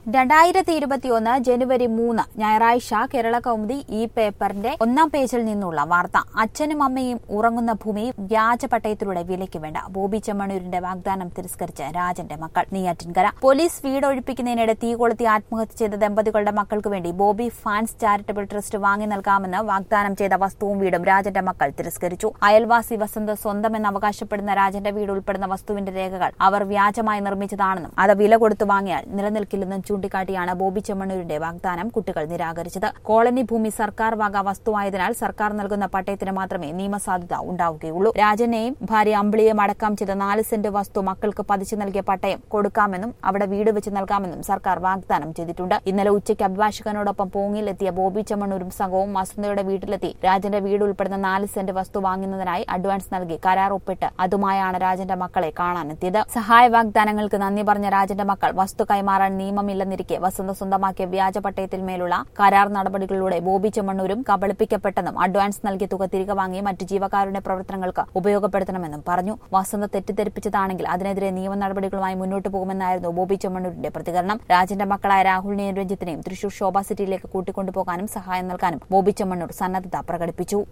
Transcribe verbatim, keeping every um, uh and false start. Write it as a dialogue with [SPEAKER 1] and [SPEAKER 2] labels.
[SPEAKER 1] രണ്ടായിരത്തി ഇരുപത്തിയൊന്ന് ജനുവരി മൂന്ന് ഞായറാഴ്ച കേരള കൗമുദി ഈ പേപ്പറിന്റെ ഒന്നാം പേജിൽ നിന്നുള്ള വാർത്ത. അച്ഛനും അമ്മയും ഉറങ്ങുന്ന ഭൂമി വ്യാജ പട്ടയത്തിലൂടെ വിലയ്ക്ക് വേണ്ട. ബോബി ചെമ്മണ്ണൂരിന്റെ വാഗ്ദാനം തിരസ്കരിച്ച് രാജന്റെ മക്കൾ. നെയ്യാറ്റിൻകര പോലീസ് വീടൊഴിപ്പിക്കുന്നതിനിടെ തീ കൊളുത്തി ആത്മഹത്യ ചെയ്ത ദമ്പതികളുടെ മക്കൾക്ക് വേണ്ടി ബോബി ഫാൻസ് ചാരിറ്റബിൾ ട്രസ്റ്റ് വാങ്ങി നൽകാമെന്ന് വാഗ്ദാനം ചെയ്ത വസ്തുവും വീടും രാജന്റെ മക്കൾ തിരസ്കരിച്ചു. അയൽവാസി വസന്ത് സ്വന്തമെന്ന് അവകാശപ്പെടുന്ന രാജന്റെ വീട് ഉൾപ്പെടുന്ന വസ്തുവിന്റെ രേഖകൾ അവർ വ്യാജമായി നിർമ്മിച്ചതാണെന്നും അത് വില കൊടുത്തു വാങ്ങിയാൽ നിലനിൽക്കില്ലെന്നും ചൂണ്ടിക്കാട്ടിയാണ് ബോബി ചെമ്മണ്ണൂരിന്റെ വാഗ്ദാനം കുട്ടികൾ നിരാകരിച്ചത്. കോളനി ഭൂമി സർക്കാർ വക വസ്തുവായതിനാൽ സർക്കാർ നൽകുന്ന പട്ടയത്തിന് മാത്രമേ നിയമസാധുത ഉണ്ടാവുകയുള്ളൂ. രാജനെയും ഭാര്യ അമ്പിളിയെയും അടക്കം ചെയ്ത നാല് സെന്റ് വസ്തു മക്കൾക്ക് പതിച്ചു നൽകിയ പട്ടയം കൊടുക്കാമെന്നും അവിടെ വീട് വെച്ച് നൽകാമെന്നും സർക്കാർ വാഗ്ദാനം ചെയ്തിട്ടുണ്ട്. ഇന്നലെ ഉച്ചയ്ക്ക് അഭിഭാഷകനോടൊപ്പം പോങ്ങിയിലെത്തിയ ബോബി ചെമ്മണ്ണൂരും സംഘവും വസന്തയുടെ വീട്ടിലെത്തി രാജന്റെ വീട് ഉൾപ്പെടുന്ന നാല് സെന്റ് വസ്തു വാങ്ങുന്നതിനായി അഡ്വാൻസ് നൽകി കരാർ ഒപ്പിട്ട് അതുമായാണ് രാജന്റെ മക്കളെ കാണാനെത്തിയത്. സഹായ വാഗ്ദാനങ്ങൾക്ക് നന്ദി പറഞ്ഞ രാജന്റെ മക്കൾ വസ്തു കൈമാറാൻ നിയമമില്ലെന്നിരിക്കെ വസന്ത സ്വന്തമാക്കിയ വ്യാജ പട്ടയത്തിന്മേലുള്ള കരാർ നടപടികളിലൂടെ ബോബി ചെമ്മണ്ണൂരും കബളിപ്പിക്കപ്പെട്ടെന്നും അഡ്വാൻസ് നൽകിയ തുക തിരികെ വാങ്ങി മറ്റ് ജീവകാരുണ്യ പ്രവർത്തനങ്ങൾക്ക് ഉപയോഗപ്പെടുത്തണമെന്നും പറഞ്ഞു. വസന്ത തെറ്റിദ്ധരിപ്പിച്ചതാണെങ്കിൽ അതിനെതിരെ നിയമ നടപടികളുമായി മുന്നോട്ടു പോകുമെന്നായിരുന്നു ബോബി ചെമ്മണ്ണൂരിന്റെ പ്രതികരണം. രാജന്റെ മക്കളായ രാഹുലിനെയും രഞ്ജിത്തിനെയും തൃശൂർ ശോഭ സിറ്റിയിലേക്ക് കൂട്ടിക്കൊണ്ടുപോകാനും സഹായം നൽകാനും ബോബി ചെമ്മണ്ണൂർ സന്നദ്ധത പ്രകടിപ്പിച്ചു.